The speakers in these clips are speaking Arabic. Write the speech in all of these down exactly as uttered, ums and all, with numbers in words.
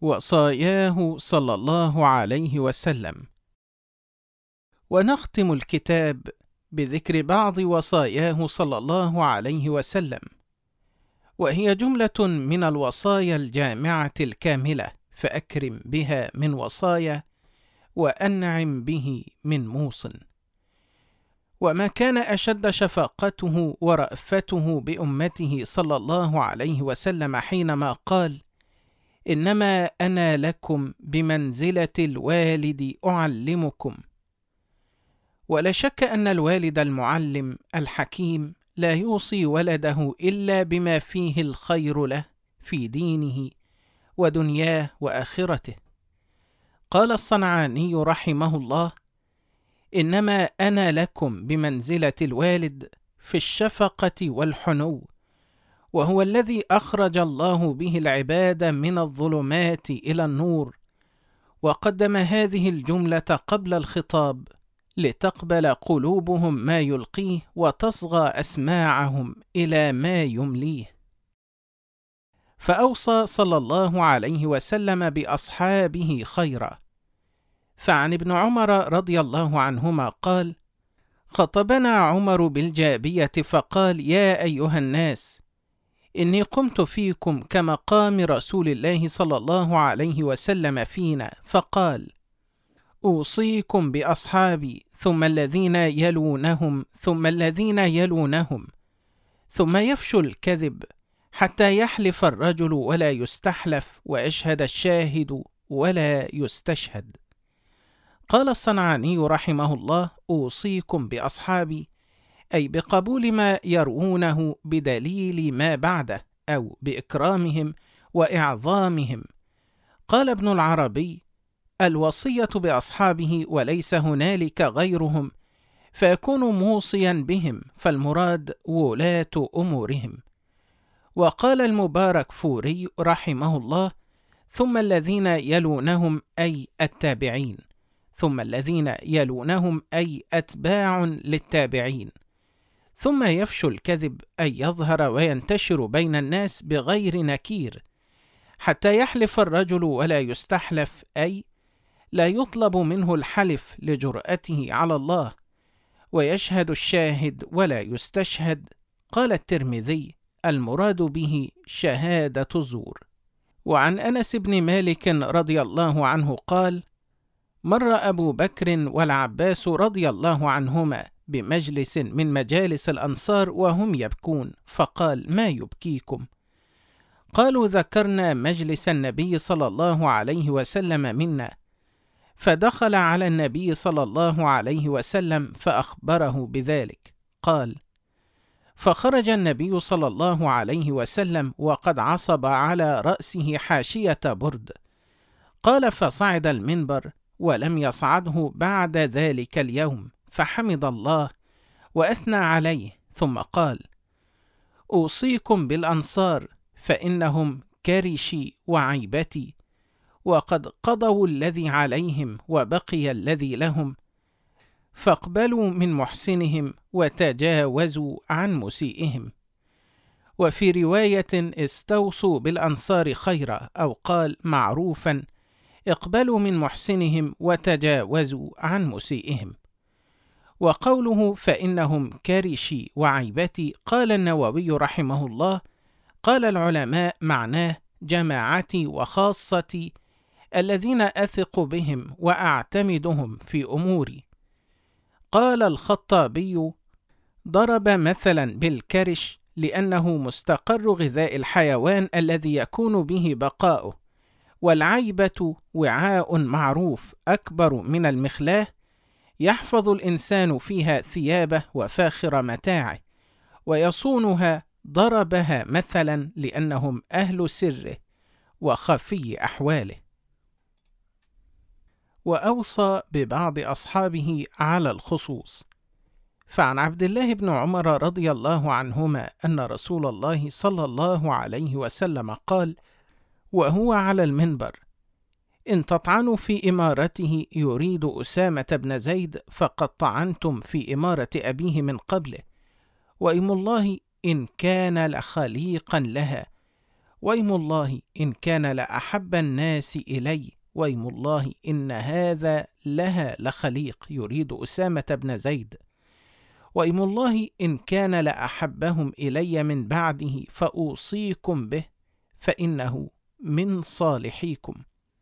وصاياه صلى الله عليه وسلم. ونختم الكتاب بذكر بعض وصاياه صلى الله عليه وسلم، وهي جملة من الوصايا الجامعة الكاملة، فأكرم بها من وصايا وأنعم به من موصٍ. وما كان أشد شفقته ورأفته بأمته صلى الله عليه وسلم حينما قال: إنما أنا لكم بمنزلة الوالد أعلمكم. ولا شك أن الوالد المعلم الحكيم لا يوصي ولده إلا بما فيه الخير له في دينه ودنياه وآخرته. قال الصنعاني رحمه الله: إنما أنا لكم بمنزلة الوالد في الشفقة والحنو، وهو الذي أخرج الله به العباد من الظلمات إلى النور، وقدم هذه الجملة قبل الخطاب لتقبل قلوبهم ما يلقيه وتصغى أسماعهم إلى ما يمليه. فأوصى صلى الله عليه وسلم بأصحابه خيرا. فعن ابن عمر رضي الله عنهما قال: خطبنا عمر بالجابية فقال: يا أيها الناس، إني قمت فيكم كمقام رسول الله صلى الله عليه وسلم فينا، فقال: أوصيكم بأصحابي، ثم الذين يلونهم، ثم الذين يلونهم، ثم يفشو الكذب حتى يحلف الرجل ولا يستحلف، ويشهد الشاهد ولا يستشهد. قال الصنعاني رحمه الله: أوصيكم بأصحابي، أي بقبول ما يروونه بدليل ما بعده، أو بإكرامهم وإعظامهم. قال ابن العربي: الوصية بأصحابه وليس هنالك غيرهم، فيكون موصيا بهم، فالمراد ولاة أمورهم. وقال المبارك فوري رحمه الله: ثم الذين يلونهم أي التابعين، ثم الذين يلونهم أي أتباع للتابعين، ثم يفشو الكذب أي يظهر وينتشر بين الناس بغير نكير، حتى يحلف الرجل ولا يستحلف، أي لا يطلب منه الحلف لجرأته على الله، ويشهد الشاهد ولا يستشهد. قال الترمذي: المراد به شهادة الزور. وعن أنس بن مالك رضي الله عنه قال: مر أبو بكر والعباس رضي الله عنهما بمجلس من مجالس الأنصار وهم يبكون، فقال: ما يبكيكم؟ قالوا: ذكرنا مجلس النبي صلى الله عليه وسلم منا. فدخل على النبي صلى الله عليه وسلم فأخبره بذلك. قال: فخرج النبي صلى الله عليه وسلم وقد عصب على رأسه حاشية برد. قال: فصعد المنبر ولم يصعده بعد ذلك اليوم، فحمد الله وأثنى عليه، ثم قال: أوصيكم بالأنصار، فإنهم كرشي وعيبتي، وقد قضوا الذي عليهم وبقي الذي لهم، فاقبلوا من محسنهم وتجاوزوا عن مسيئهم. وفي رواية: استوصوا بالأنصار خيرا، أو قال معروفا: اقبلوا من محسنهم وتجاوزوا عن مسيئهم. وقوله فإنهم كرشي وعيبتي، قال النووي رحمه الله: قال العلماء معناه جماعتي وخاصتي الذين أثق بهم وأعتمدهم في أموري. قال الخطابي: ضرب مثلا بالكرش لأنه مستقر غذاء الحيوان الذي يكون به بقاؤه، والعيبة وعاء معروف أكبر من المخلاة يحفظ الإنسان فيها ثيابه وفاخر متاعه ويصونها. ضربها مثلا لأنهم أهل سره وخفي أحواله. وأوصى ببعض أصحابه على الخصوص. فعن عبد الله بن عمر رضي الله عنهما أن رسول الله صلى الله عليه وسلم قال وهو على المنبر: إن تطعنوا في إمارته يريد أسامة بن زيد فقد طعنتم في إمارة أبيه من قبله، وإيم الله إن كان لخليقا لها، ويم الله إن كان لأحب الناس إلي، ويم الله إن هذا لها لخليق، يريد أسامة بن زيد، ويم الله إن كان لأحبهم إلي من بعده، فأوصيكم به فإنه من صالحيكم.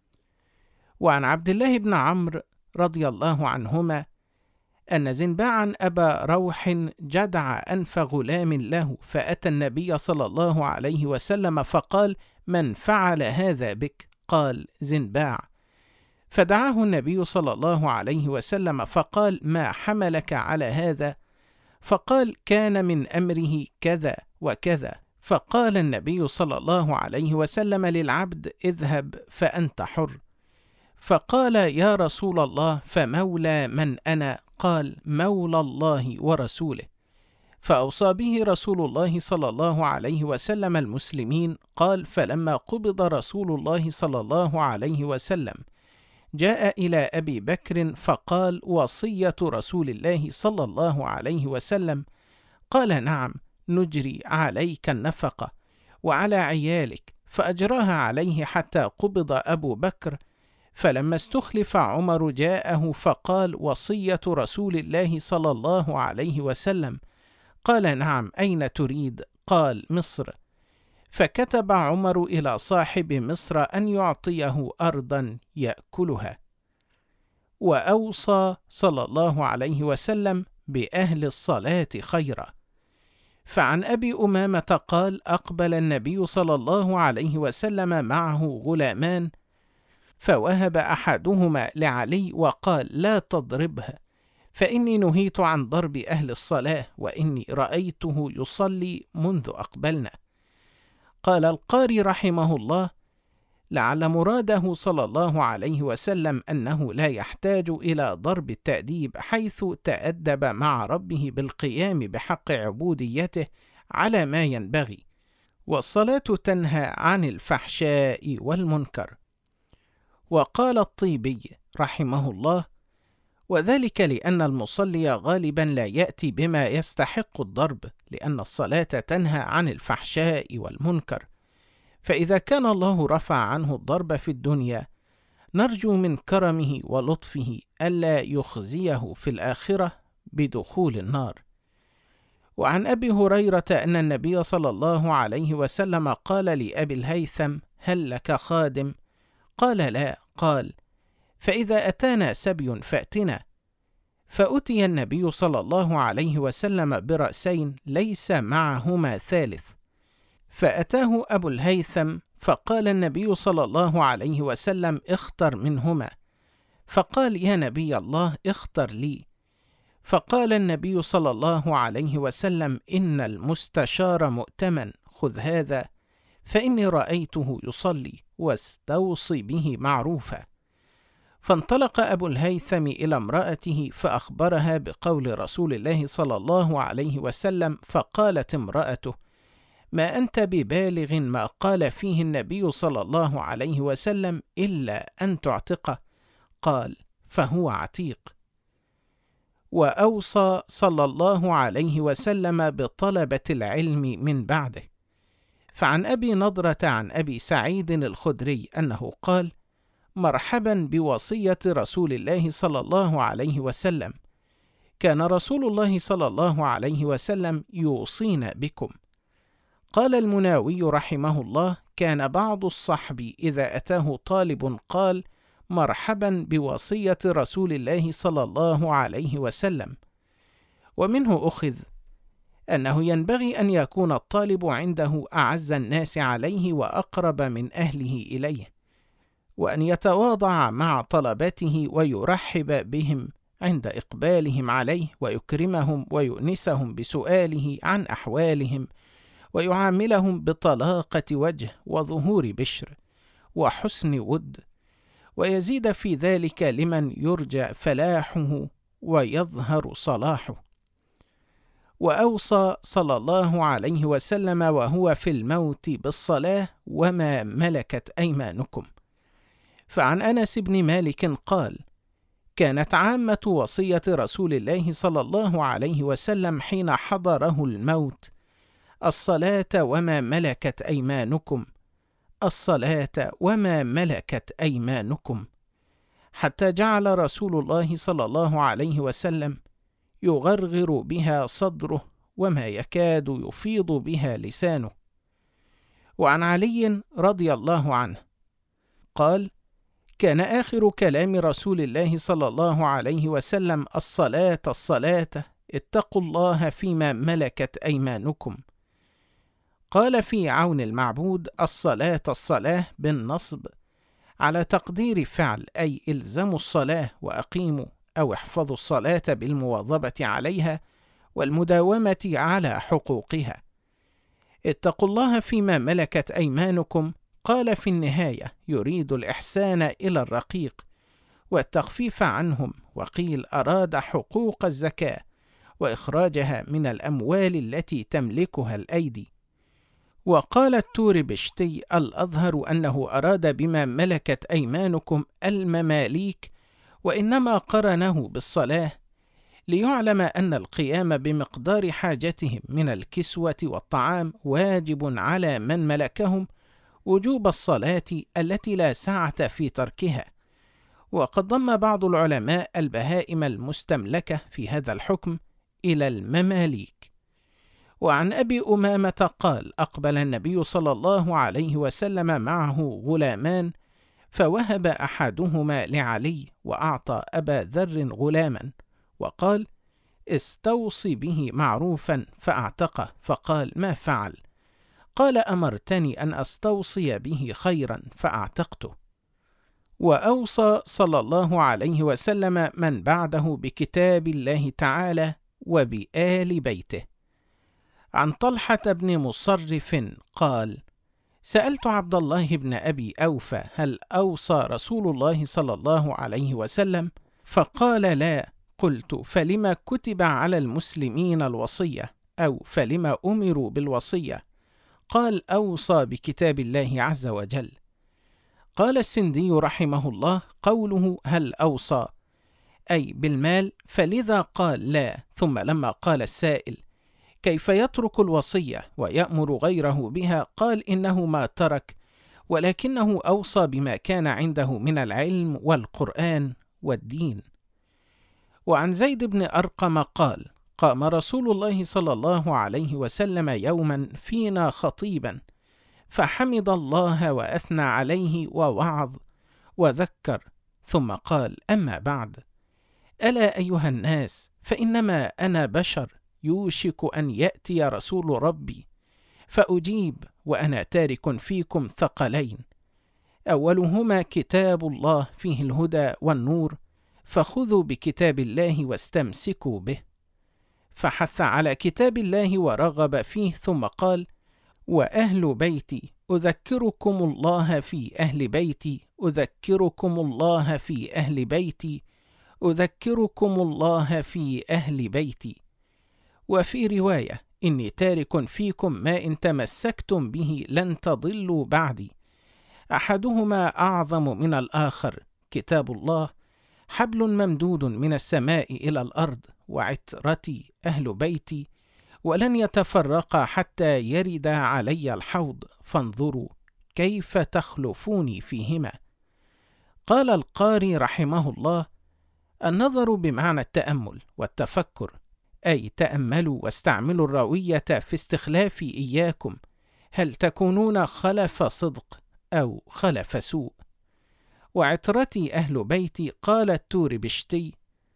وعن عبد الله بن عمرو رضي الله عنهما أن زنباعا أبا روح جدع أنف غلام له، فأتى النبي صلى الله عليه وسلم فقال: من فعل هذا بك؟ قال: زنباع. فدعاه النبي صلى الله عليه وسلم فقال: ما حملك على هذا؟ فقال: كان من أمره كذا وكذا. فقال النبي صلى الله عليه وسلم للعبد: اذهب فأنت حر. فقال: يا رسول الله، فمولى من أنا؟ قال: مولى الله ورسوله. فأوصى به رسول الله صلى الله عليه وسلم المسلمين. قال: فلما قبض رسول الله صلى الله عليه وسلم جاء إلى أبي بكر فقال: وصية رسول الله صلى الله عليه وسلم. قال: نعم، نجري عليك النفقة وعلى عيالك. فأجراها عليه حتى قبض أبو بكر. فلما استخلف عمر جاءه فقال: وصية رسول الله صلى الله عليه وسلم. قال: نعم، أين تريد؟ قال: مصر. فكتب عمر إلى صاحب مصر أن يعطيه أرضا يأكلها. وأوصى صلى الله عليه وسلم بأهل الصلاة خيرا. فعن أبي أمامة قال: أقبل النبي صلى الله عليه وسلم معه غلامان، فوهب أحدهما لعلي وقال: لا تضربه، فإني نهيت عن ضرب أهل الصلاة، وإني رأيته يصلي منذ أقبلنا. قال القاري رحمه الله: لعل مراده صلى الله عليه وسلم أنه لا يحتاج إلى ضرب التأديب، حيث تأدب مع ربه بالقيام بحق عبوديته على ما ينبغي، والصلاة تنهى عن الفحشاء والمنكر. وقال الطيبي رحمه الله: وذلك لأن المصلي غالبا لا يأتي بما يستحق الضرب، لأن الصلاة تنهى عن الفحشاء والمنكر، فإذا كان الله رفع عنه الضرب في الدنيا، نرجو من كرمه ولطفه ألا يخزيه في الآخرة بدخول النار. وعن أبي هريرة أن النبي صلى الله عليه وسلم قال لأبي الهيثم: هل لك خادم؟ قال: لا. قال: فإذا أتانا سبي فأتنا. فأتي النبي صلى الله عليه وسلم برأسين ليس معهما ثالث، فأتاه أبو الهيثم، فقال النبي صلى الله عليه وسلم: اختر منهما. فقال: يا نبي الله، اختر لي. فقال النبي صلى الله عليه وسلم: إن المستشار مؤتمن، خذ هذا، فإني رأيته يصلي، واستوصي به معروفا. فانطلق أبو الهيثم إلى امرأته فأخبرها بقول رسول الله صلى الله عليه وسلم، فقالت امرأته: ما أنت ببالغ ما قال فيه النبي صلى الله عليه وسلم إلا أن تعتقه. قال: فهو عتيق. وأوصى صلى الله عليه وسلم بطلبة العلم من بعده. فعن أبي نضرة عن أبي سعيد الخدري أنه قال: مرحبا بوصية رسول الله صلى الله عليه وسلم، كان رسول الله صلى الله عليه وسلم يوصينا بكم. قال المناوي رحمه الله: كان بعض الصحب إذا أتاه طالب قال: مرحبا بوصية رسول الله صلى الله عليه وسلم. ومنه أخذ أنه ينبغي أن يكون الطالب عنده أعز الناس عليه وأقرب من أهله إليه، وأن يتواضع مع طلبته ويرحب بهم عند إقبالهم عليه، ويكرمهم ويؤنسهم بسؤاله عن أحوالهم، ويعاملهم بطلاقة وجه وظهور بشر وحسن ود، ويزيد في ذلك لمن يرجى فلاحه ويظهر صلاحه. وأوصى صلى الله عليه وسلم وهو في الموت بالصلاة وما ملكت أيمانكم. فعن أنس بن مالك قال: كانت عامة وصية رسول الله صلى الله عليه وسلم حين حضره الموت: الصلاة وما ملكت أيمانكم، الصلاة وما ملكت أيمانكم، حتى جعل رسول الله صلى الله عليه وسلم يغرغر بها صدره وما يكاد يفيض بها لسانه. وعن علي رضي الله عنه قال: كان آخر كلام رسول الله صلى الله عليه وسلم: الصلاة الصلاة، اتقوا الله فيما ملكت أيمانكم. قال في عون المعبود: الصلاة الصلاة بالنصب على تقدير فعل، أي إلزموا الصلاة وأقيموا أو احفظوا الصلاة بالمواظبة عليها والمداومة على حقوقها. اتقوا الله فيما ملكت أيمانكم، قال في النهاية يريد الإحسان إلى الرقيق والتخفيف عنهم، وقيل أراد حقوق الزكاة وإخراجها من الأموال التي تملكها الأيدي. وقال التوربشتي: الأظهر أنه أراد بما ملكت أيمانكم المماليك، وإنما قرنه بالصلاة ليعلم أن القيام بمقدار حاجتهم من الكسوة والطعام واجب على من ملكهم وجوب الصلاة التي لا سعة في تركها. وقد ضم بعض العلماء البهائم المستملكة في هذا الحكم إلى المماليك. وعن أبي أمامة قال: أقبل النبي صلى الله عليه وسلم معه غلامان، فوهب أحدهما لعلي وأعطى أبا ذر غلاما، وقال: استوصي به معروفا، فأعتقه، فقال: ما فعل؟ قال: أمرتني أن أستوصي به خيرا فأعتقته. وأوصى صلى الله عليه وسلم من بعده بكتاب الله تعالى وبآل بيته. عن طلحة بن مصرف قال: سألت عبد الله بن أبي أوفى: هل أوصى رسول الله صلى الله عليه وسلم؟ فقال: لا. قلت: فلما كتب على المسلمين الوصية، أو فلما أمروا بالوصية؟ قال: أوصى بكتاب الله عز وجل. قال السندي رحمه الله: قوله هل أوصى أي بالمال، فلذا قال لا. ثم لما قال السائل: كيف يترك الوصية ويأمر غيره بها؟ قال: إنه ما ترك، ولكنه أوصى بما كان عنده من العلم والقرآن والدين. وعن زيد بن أرقم قال: قام رسول الله صلى الله عليه وسلم يوما فينا خطيبا، فحمد الله وأثنى عليه ووعظ وذكر، ثم قال: أما بعد، ألا أيها الناس، فإنما أنا بشر، يوشك أن يأتي رسول ربي فأجيب، وأنا تارك فيكم ثقلين، أولهما كتاب الله فيه الهدى والنور، فخذوا بكتاب الله واستمسكوا به. فحث على كتاب الله ورغب فيه، ثم قال: وأهل بيتي أذكركم الله في أهل بيتي، أذكركم الله في أهل بيتي، أذكركم الله في أهل بيتي. وفي رواية: إني تارك فيكم ما إن تمسكتم به لن تضلوا بعدي، أحدهما أعظم من الآخر، كتاب الله حبل ممدود من السماء إلى الأرض، وعترتي أهل بيتي، ولن يتفرقا حتى يرد علي الحوض، فانظروا كيف تخلفوني فيهما. قال القاري رحمه الله: النظر بمعنى التأمل والتفكر، أي تأملوا واستعملوا الروية في استخلاف إياكم، هل تكونون خلف صدق أو خلف سوء. وعترتي أهل بيتي، قال التوربشتي: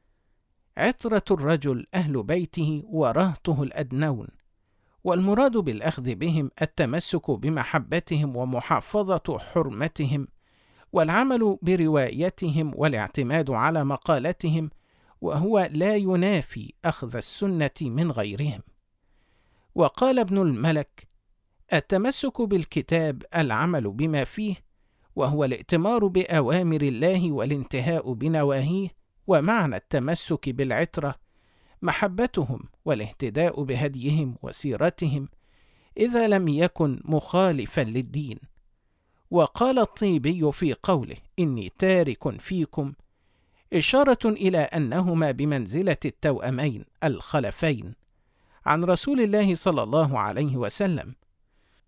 عترة الرجل أهل بيته ورهته الأدنون، والمراد بالأخذ بهم التمسك بمحبتهم ومحافظة حرمتهم، والعمل بروايتهم والاعتماد على مقالتهم، وهو لا ينافي أخذ السنة من غيرهم. وقال ابن الملك: التمسك بالكتاب العمل بما فيه، وهو الائتمار بأوامر الله والانتهاء بنواهيه. ومعنى التمسك بالعترة محبتهم والاهتداء بهديهم وسيرتهم إذا لم يكن مخالفا للدين. وقال الطيبي في قوله: إني تارك فيكم، إشارة إلى أنهما بمنزلة التوأمين الخلفين عن رسول الله صلى الله عليه وسلم.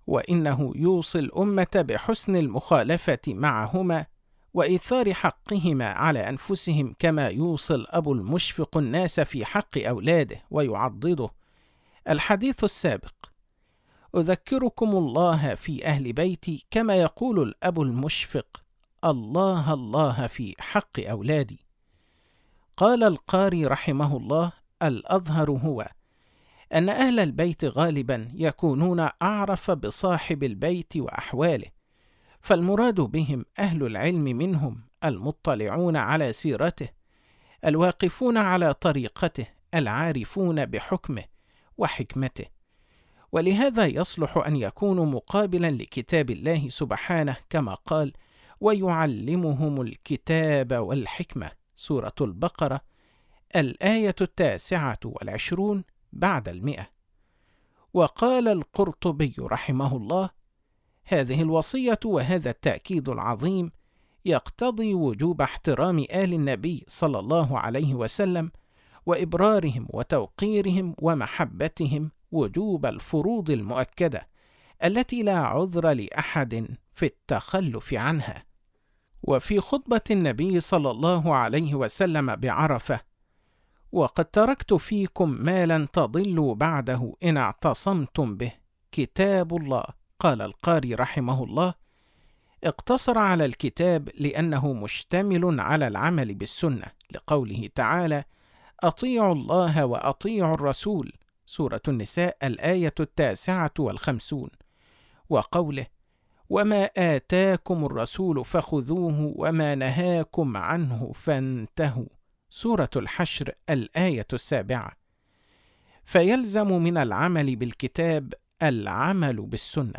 وإنه يوصي الأمة بحسن المخالفة معهما وإيثار حقهما على أنفسهم، كما يوصي الأب المشفق الناس في حق أولاده ويعضده. الحديث السابق: أذكركم الله في أهل بيتي كما يقول الأب المشفق الله الله في حق أولادي. قال القاري رحمه الله: الأظهر هو أن أهل البيت غالبا يكونون أعرف بصاحب البيت وأحواله، فالمراد بهم أهل العلم منهم، المطلعون على سيرته، الواقفون على طريقته، العارفون بحكمه وحكمته. ولهذا يصلح أن يكونوا مقابلا لكتاب الله سبحانه، كما قال: ويعلمهم الكتاب والحكمة، سورة البقرة، الآية التاسعة والعشرون بعد المئة. وقال القرطبي رحمه الله: هذه الوصية وهذا التأكيد العظيم يقتضي وجوب احترام آل النبي صلى الله عليه وسلم وإبرارهم وتوقيرهم ومحبتهم، وجوب الفروض المؤكدة التي لا عذر لأحد في التخلف عنها. وفي خطبة النبي صلى الله عليه وسلم بعرفة: وقد تركت فيكم ما لن تضلوا بعده إن اعتصمتم به، كتاب الله. قال القاري رحمه الله: اقتصر على الكتاب لأنه مشتمل على العمل بالسنة، لقوله تعالى: أطيعوا الله وأطيعوا الرسول، سورة النساء، الآية التاسعة والخمسون، وقوله: وما آتاكم الرسول فخذوه وما نهاكم عنه فانتهوا، سورة الحشر، الآية السابعة. فيلزم من العمل بالكتاب العمل بالسنة.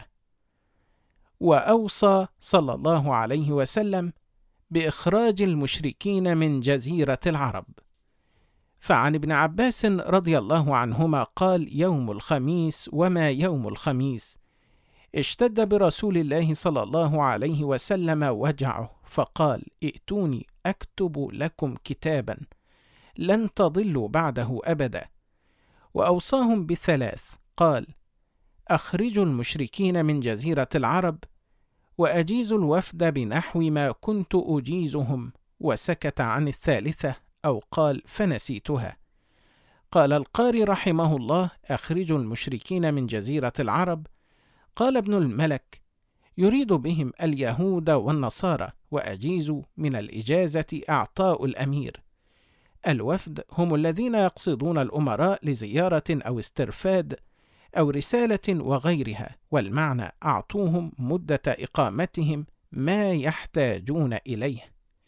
وأوصى صلى الله عليه وسلم بإخراج المشركين من جزيرة العرب. فعن ابن عباس رضي الله عنهما قال: يوم الخميس وما يوم الخميس اشتد برسول الله صلى الله عليه وسلم وجعه، فقال: ائتوني أكتب لكم كتابا لن تضلوا بعده أبدا. وأوصاهم بثلاث، قال: أخرجوا المشركين من جزيرة العرب، وأجيزوا الوفد بنحو ما كنت أجيزهم، وسكت عن الثالثة أو قال فنسيتها. قال القاري رحمه الله: أخرجوا المشركين من جزيرة العرب. قال ابن الملك: يريد بهم اليهود والنصارى، وأجيزوا من الإجازة أعطاء الأمير. الوفد هم الذين يقصدون الأمراء لزيارة أو استرفاد أو رسالة وغيرها، والمعنى أعطوهم مدة إقامتهم ما يحتاجون إليه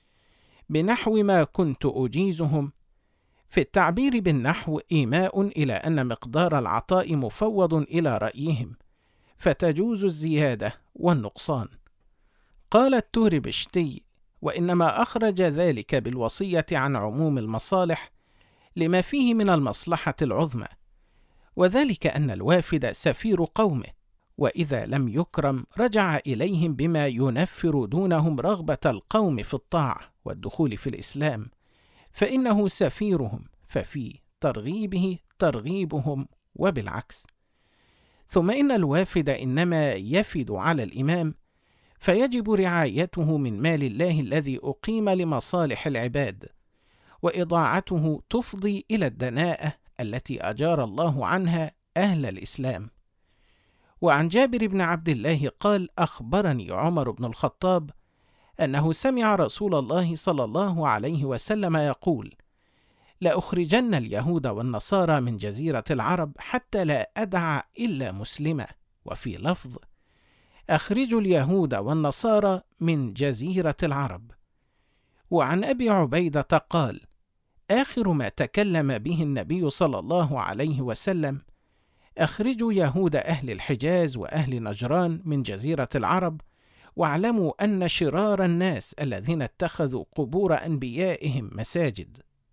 بنحو ما كنت أجيزهم. في التعبير بالنحو إيماء إلى أن مقدار العطاء مفوض إلى رأيهم، فتجوز الزيادة والنقصان. قال التوربشتي: وإنما أخرج ذلك بالوصية عن عموم المصالح لما فيه من المصلحة العظمى، وذلك أن الوافد سفير قومه، وإذا لم يكرم رجع إليهم بما ينفر دونهم رغبة القوم في الطاعة والدخول في الإسلام، فإنه سفيرهم، ففي ترغيبه ترغيبهم وبالعكس. ثم إن الوافد إنما يفد على الإمام، فيجب رعايته من مال الله الذي أقيم لمصالح العباد، وإضاعته تفضي إلى الدناءة التي أجار الله عنها أهل الإسلام. وعن جابر بن عبد الله قال: أخبرني عمر بن الخطاب أنه سمع رسول الله صلى الله عليه وسلم يقول: لأخرجن اليهود والنصارى من جزيرة العرب حتى لا أدع إلا مسلما. وفي لفظ: أخرجوا اليهود والنصارى من جزيرة العرب. وعن أبي عبيدة قال: آخر ما تكلم به النبي صلى الله عليه وسلم: أخرجوا يهود أهل الحجاز وأهل نجران من جزيرة العرب، واعلموا أن شرار الناس الذين اتخذوا قبور أنبيائهم مساجد.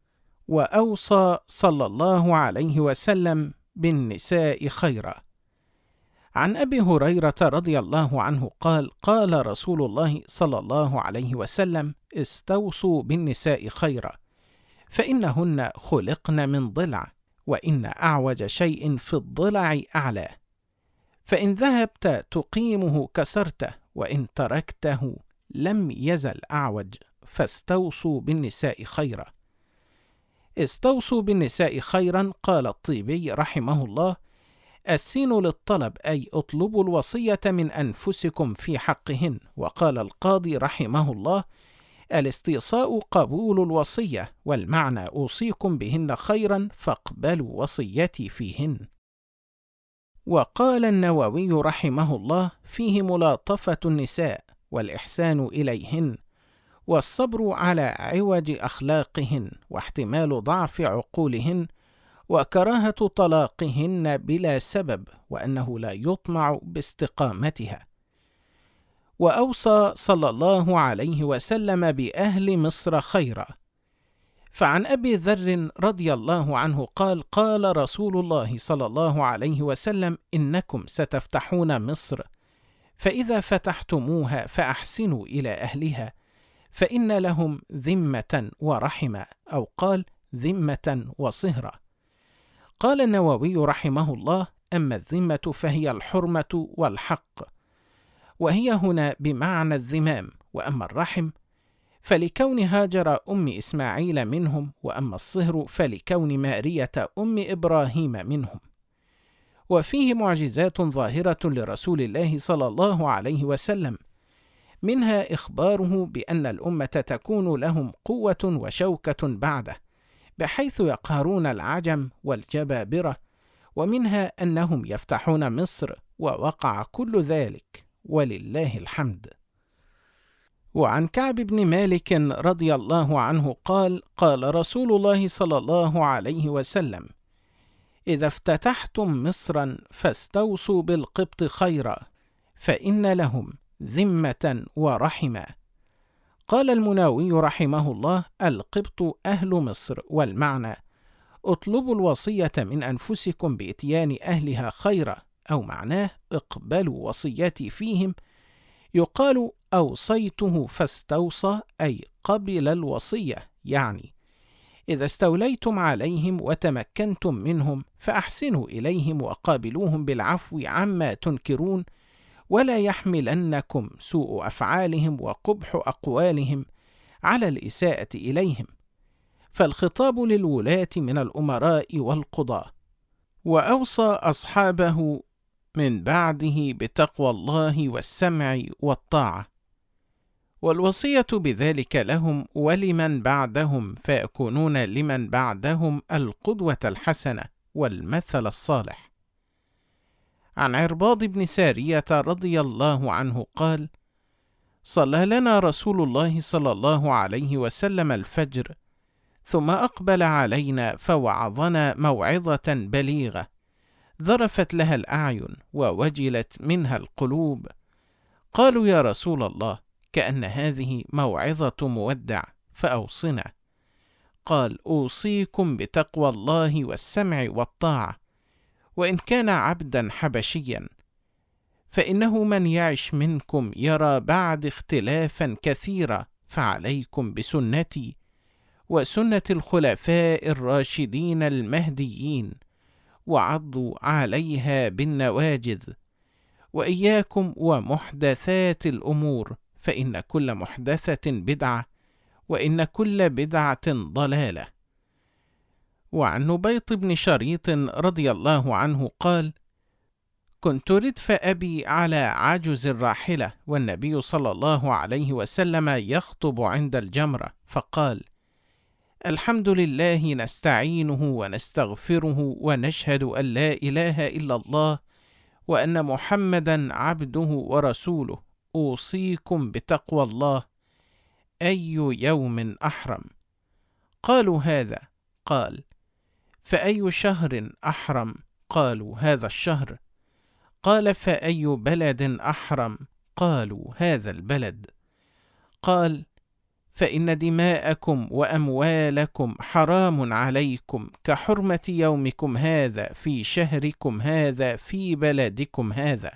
وأوصى صلى الله عليه وسلم بالنساء خيرا. عن أبي هريرة رضي الله عنه قال: قال رسول الله صلى الله عليه وسلم: استوصوا بالنساء خيرا، فإنهن خلقن من ضلع، وإن أعوج شيء في الضلع أعلاه، فإن ذهبت تقيمه كسرته، وإن تركته لم يزل أعوج، فاستوصوا بالنساء خيرا. استوصوا بالنساء خيرا. قال الطيبي رحمه الله: السين للطلب، أي اطلبوا الوصية من أنفسكم في حقهن. وقال القاضي رحمه الله: الاستيصاء قبول الوصية، والمعنى أوصيكم بهن خيرا فاقبلوا وصيتي فيهن. وقال النووي رحمه الله: فيه ملاطفة النساء والإحسان إليهن، والصبر على عوج أخلاقهن، واحتمال ضعف عقولهن، وكراهة طلاقهن بلا سبب، وأنه لا يطمع باستقامتها. وأوصى صلى الله عليه وسلم بأهل مصر خيرا. فعن أبي ذر رضي الله عنه قال: قال رسول الله صلى الله عليه وسلم: إنكم ستفتحون مصر، فإذا فتحتموها فأحسنوا إلى أهلها، فإن لهم ذمة ورحمة، أو قال ذمة وصهرة. قال النووي رحمه الله: أما الذمة فهي الحرمة والحق، وهي هنا بمعنى الذمام. وأما الرحم فلكون هاجر أم إسماعيل منهم، وأما الصهر فلكون مارية أم إبراهيم منهم. وفيه معجزات ظاهرة لرسول الله صلى الله عليه وسلم، منها إخباره بأن الأمة تكون لهم قوة وشوكة بعده، بحيث يقهرون العجم والجبابرة، ومنها أنهم يفتحون مصر، ووقع كل ذلك ولله الحمد. وعن كعب بن مالك رضي الله عنه قال: قال رسول الله صلى الله عليه وسلم: إذا افتتحتم مصرا فاستوصوا بالقبط خيرا، فإن لهم ذمة ورحمة. قال المناوي رحمه الله: القبط أهل مصر، والمعنى اطلبوا الوصية من أنفسكم بإتيان أهلها خيرا، أو معناه اقبلوا وصيتي فيهم. يقال أوصيته فاستوصى، أي قبل الوصية، يعني إذا استوليتم عليهم وتمكنتم منهم فأحسنوا إليهم وقابلوهم بالعفو عما تنكرون، ولا يحملنكم سوء أفعالهم وقبح أقوالهم على الإساءة إليهم. فالخطاب للولاة من الأمراء والقضاة. وأوصى أصحابه من بعده بتقوى الله والسمع والطاعة، والوصية بذلك لهم ولمن بعدهم، فيكونون لمن بعدهم القدوة الحسنة والمثل الصالح. عن عرباض بن سارية رضي الله عنه قال: صلى لنا رسول الله صلى الله عليه وسلم الفجر، ثم أقبل علينا فوعظنا موعظة بليغة ذرفت لها الأعين ووجلت منها القلوب. قالوا: يا رسول الله، كأن هذه موعظة مودع، فأوصنا. قال: أوصيكم بتقوى الله والسمع والطاعة، وإن كان عبدا حبشيا، فإنه من يعش منكم يرى بعد اختلافا كثيرا، فعليكم بسنتي وسنة الخلفاء الراشدين المهديين، وعضوا عليها بالنواجذ، وإياكم ومحدثات الأمور، فإن كل محدثة بدعة، وإن كل بدعة ضلالة. وعن نبيط بن شريط رضي الله عنه قال: كنت ردف أبي على عجز الراحلة، والنبي صلى الله عليه وسلم يخطب عند الجمرة، فقال: الحمد لله نستعينه ونستغفره، ونشهد أن لا إله إلا الله، وأن محمدا عبده ورسوله، أوصيكم بتقوى الله. أي يوم أحرم؟ قالوا: هذا. قال: فأي شهر أحرم؟ قالوا: هذا الشهر. قال: فأي بلد أحرم؟ قالوا: هذا البلد. قال: فإن دماءكم وأموالكم حرام عليكم كحرمة يومكم هذا في شهركم هذا في بلدكم هذا.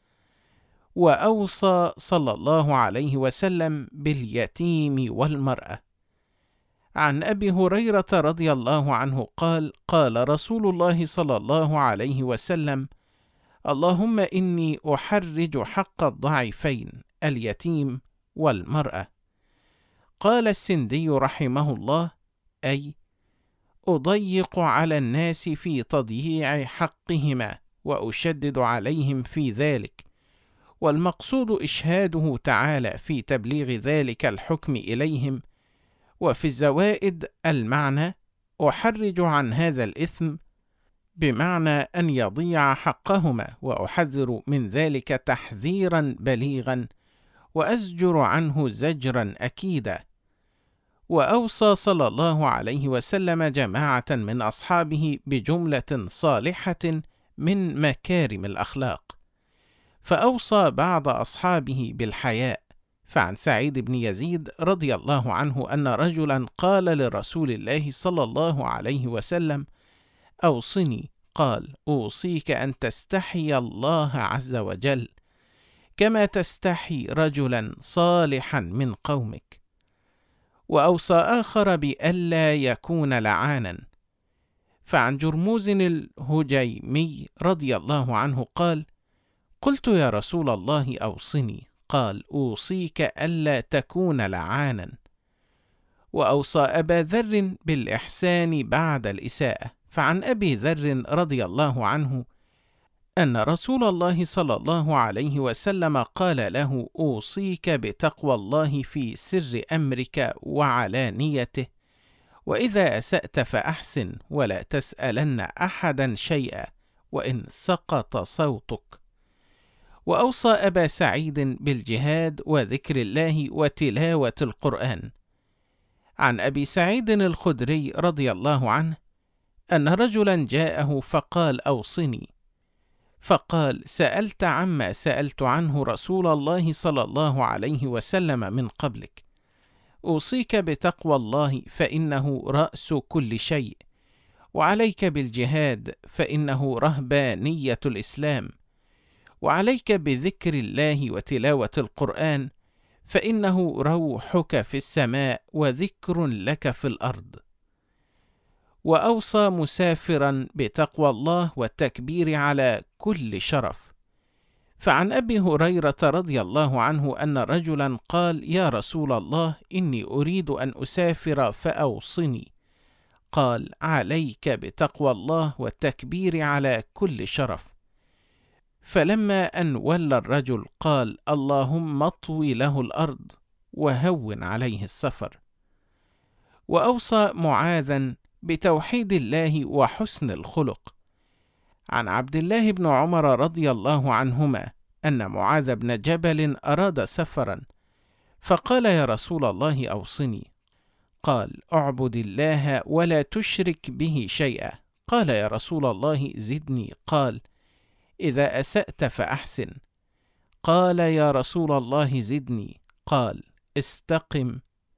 وأوصى صلى الله عليه وسلم باليتيم والمرأة. عن أبي هريرة رضي الله عنه قال: قال رسول الله صلى الله عليه وسلم: اللهم إني أحرج حق الضعيفين اليتيم والمرأة. قال السندي رحمه الله: أي أضيق على الناس في تضييع حقهما وأشدد عليهم في ذلك، والمقصود إشهاده تعالى في تبليغ ذلك الحكم إليهم. وفي الزوائد المعنى: أحرج عن هذا الإثم بمعنى أن يضيع حقهما، وأحذر من ذلك تحذيرا بليغا، وأزجر عنه زجرا أكيدا. وأوصى صلى الله عليه وسلم جماعة من أصحابه بجملة صالحة من مكارم الأخلاق، فأوصى بعض أصحابه بالحياء. فعن سعيد بن يزيد رضي الله عنه أن رجلا قال لرسول الله صلى الله عليه وسلم: أوصني. قال: أوصيك أن تستحي الله عز وجل كما تستحي رجلا صالحا من قومك. وأوصى آخر بألا يكون لعانا. فعن جرموز الهجيمي رضي الله عنه قال: قلت يا رسول الله أوصني. قال: أوصيك ألا تكون لعانا. وأوصى أبا ذر بالإحسان بعد الإساءة. فعن أبي ذر رضي الله عنه أن رسول الله صلى الله عليه وسلم قال له: أوصيك بتقوى الله في سر أمرك وعلانيته، وإذا أسأت فأحسن، ولا تسألن أحدا شيئا وإن سقط صوتك. وأوصى أبا سعيد بالجهاد وذكر الله وتلاوة القرآن. عن أبي سعيد الخدري رضي الله عنه أن رجلا جاءه فقال: أوصني. فقال: سألت عما سألت عنه رسول الله صلى الله عليه وسلم من قبلك. أوصيك بتقوى الله فإنه رأس كل شيء، وعليك بالجهاد فإنه رهبانية الإسلام، وعليك بذكر الله وتلاوة القرآن فإنه روحك في السماء وذكر لك في الأرض. وأوصى مسافرا بتقوى الله والتكبير على كل شرف. فعن أبي هريرة رضي الله عنه أن رجلا قال: يا رسول الله، إني أريد أن أسافر فأوصني. قال: عليك بتقوى الله والتكبير على كل شرف. فلما أن ولى الرجل قال: اللهم اطوي له الأرض وهون عليه السفر. وأوصى معاذا بتوحيد الله وحسن الخلق. عن عبد الله بن عمر رضي الله عنهما أن معاذ بن جبل أراد سفرا، فقال: يا رسول الله أوصني. قال: اعبد الله ولا تشرك به شيئا. قال: يا رسول الله زدني. قال: إذا أسأت فأحسن. قال: يا رسول الله زدني. قال: استقم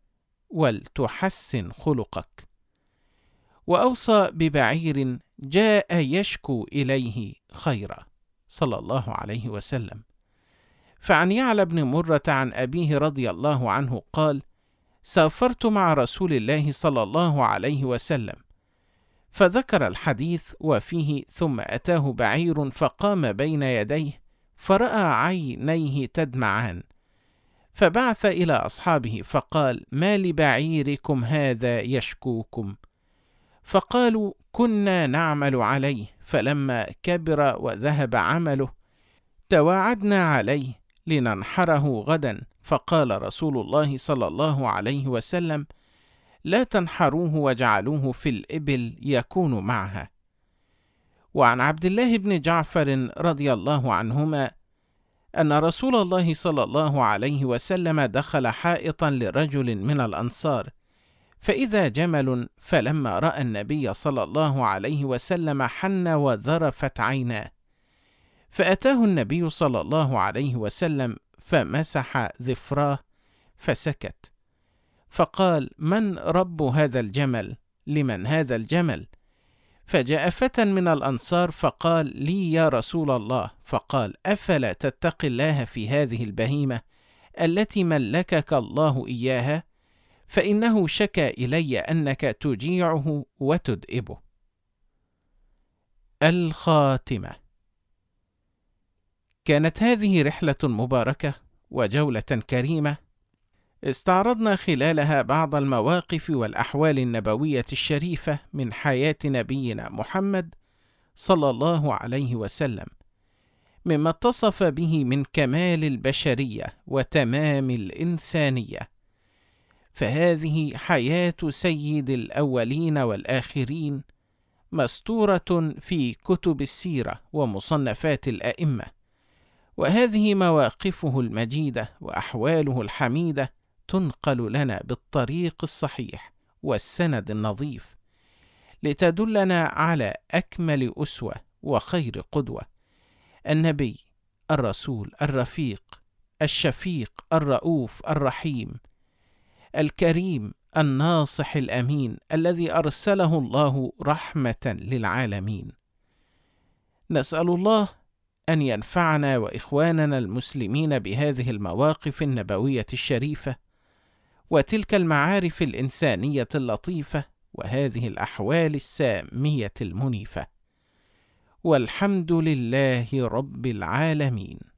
ولتحسن خلقك. وأوصى ببعير جاء يشكو إليه خيرا صلى الله عليه وسلم. فعن يعلى بن مرة عن أبيه رضي الله عنه قال: سافرت مع رسول الله صلى الله عليه وسلم، فذكر الحديث وفيه: ثم أتاه بعير فقام بين يديه فرأى عينيه تدمعان، فبعث إلى أصحابه فقال: ما لبعيركم هذا يشكوكم؟ فقالوا: كنا نعمل عليه، فلما كبر وذهب عمله تواعدنا عليه لننحره غدا. فقال رسول الله صلى الله عليه وسلم: لا تنحروه واجعلوه في الإبل يكون معها. وعن عبد الله بن جعفر رضي الله عنهما أن رسول الله صلى الله عليه وسلم دخل حائطا لرجل من الأنصار، فإذا جمل، فلما رأى النبي صلى الله عليه وسلم حن وذرفت عيناه، فأتاه النبي صلى الله عليه وسلم فمسح ذفراه فسكت، فقال: من رب هذا الجمل؟ لمن هذا الجمل؟ فجاء فتى من الأنصار فقال: لي يا رسول الله. فقال: أفلا تتقي الله في هذه البهيمة التي ملكك الله إياها؟ فإنه شكى إلي أنك تجيعه وتدئبه. الخاتمة. كانت هذه رحلة مباركة وجولة كريمة استعرضنا خلالها بعض المواقف والأحوال النبوية الشريفة من حياة نبينا محمد صلى الله عليه وسلم، مما اتصف به من كمال البشرية وتمام الإنسانية. فهذه حياة سيد الأولين والآخرين مستورة في كتب السيرة ومصنفات الأئمة، وهذه مواقفه المجيدة وأحواله الحميدة تنقل لنا بالطريق الصحيح والسند النظيف، لتدلنا على أكمل أسوة وخير قدوة، النبي الرسول الرفيق الشفيق الرؤوف الرحيم الكريم الناصح الأمين الذي أرسله الله رحمة للعالمين. نسأل الله أن ينفعنا وإخواننا المسلمين بهذه المواقف النبوية الشريفة وتلك المعارف الإنسانية اللطيفة وهذه الأحوال السامية المنيفة، والحمد لله رب العالمين.